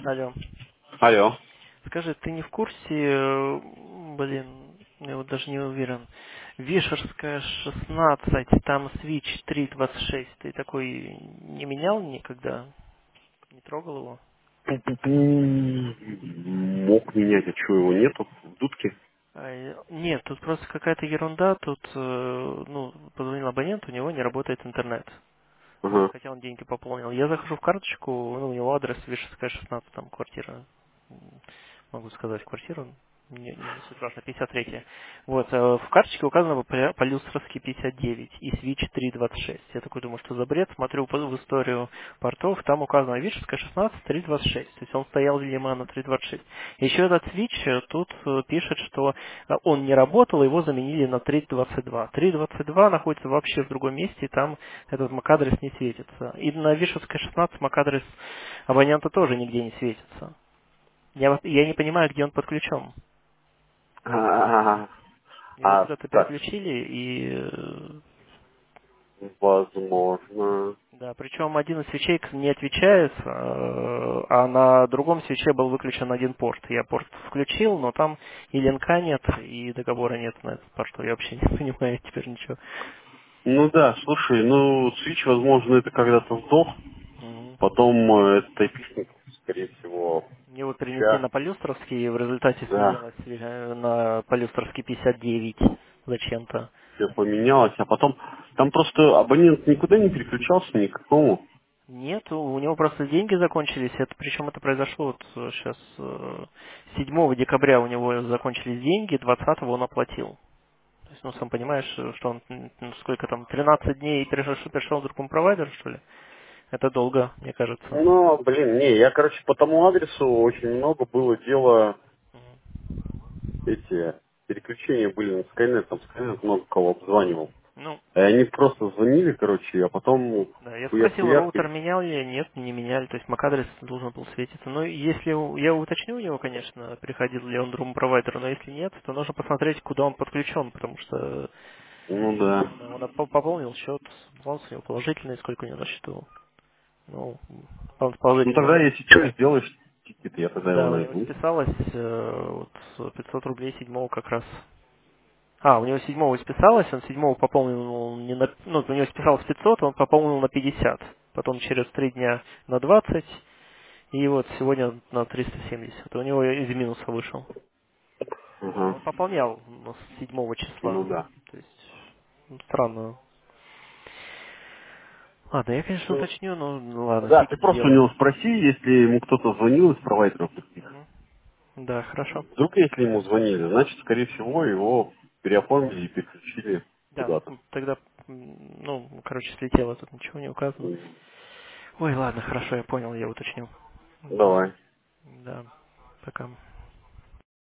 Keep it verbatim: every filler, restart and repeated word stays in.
Алло. Алло. Скажи, ты не в курсе, э, блин, я вот даже не уверен, Вишерская шестнадцать, там Switch три двадцать шесть, ты такой не менял никогда? Не трогал его? Пу-пу-пу. Мог менять, а что его нету в дудке? А, э, Нет, тут просто какая-то ерунда, тут, э, ну, позвонил абонент, у него не работает интернет. Вот, Ага. хотя он деньги пополнил. Я захожу в карточку, ну, у него адрес Вишерская шестнадцать, там квартира. М, Могу сказать квартиру, не, не суть важно, пятьдесят третья. Вот, э, в карточке указано по Полюстровский пятьдесят девять и Switch три двадцать шесть. Я такой думаю, что за бред, смотрю по- в историю портов, там указано Вишерская шестнадцать три двадцать шесть. То есть он стоял, видимо, на три двадцать шесть. Еще этот Switch э, тут э, пишет, что э, он не работал, его заменили на три двадцать два. три двадцать два находится вообще в другом месте, и там этот MAC-адрес не светится. И на Вишерской шестнадцать MAC-адрес абонента тоже нигде не светится. Я, вот- я не понимаю, где он подключен. А, Его а, куда-то так, переключили, и э, возможно. да, причем один из свечей не отвечает, э, а на другом свече был выключен один порт. Я порт включил, но там и линка нет, и договора нет на этот порт. Я вообще не понимаю теперь ничего. Ну да, слушай, ну, Switch, возможно, это когда-то сдох, Мгм. потом э, этот айпишник, скорее всего, Его перенесли ща, на Полюстровский, и в результате да, сменилось э, на Полюстровский пятьдесят девять зачем-то. все поменялось, а потом, там просто абонент никуда не переключался никакому. Нет, у у него просто деньги закончились. Это, причем это произошло вот сейчас седьмого декабря у него закончились деньги, двадцатого он оплатил. То есть, ну, сам понимаешь, э, что он, м, ну, сколько там, тринадцать дней перешел, перешел к другому провайдеру, что ли? Это долго, мне кажется. Ну, блин, не, я, короче, по тому адресу очень много было дела, эти переключения были на Skynet, там Skynet много кого обзванивал. Ну, И они просто звонили, короче, а потом да, я спросил, хуяк-хуяк. роутер менял ли, нет, не меняли, то есть MAC-адрес должен был светиться. Но если у- я уточню у него, конечно, переходил ли он к другому провайдеру, но если нет, то нужно посмотреть, куда он подключен, потому что Ну да. да, он оп- пополнил счет, баланс у него положительный, сколько у него на счету. Ну, баланс Ну положительный. тогда, если что, сделаешь тикет, я тогда его Да, у него найду. списалось э, вот пятьсот рублей седьмого как раз. А, у него седьмого списалось, он седьмого пополнил не на, ну, у него списалось пятьсот, он пополнил на пятьдесят. Потом через три дня на двадцать, и вот сегодня на триста семьдесят. У него из минуса вышел. Ага. Он пополнял ну, с седьмого числа. Ну да. То есть, ну, странно. Ладно, я, конечно, Ну, уточню, но ну, ладно, да, ты тикет просто у сделаем. него спроси, если ему кто-то звонил из провайдеров таких. Мгм. Да, хорошо. Вдруг, если ему звонили, значит, скорее всего, его переоформили и переключили Да, ну куда-то. тогда, м, ну, короче, слетело, тут ничего не указано. М, Ой, ладно, хорошо, я понял, я уточню. Давай. Да, пока.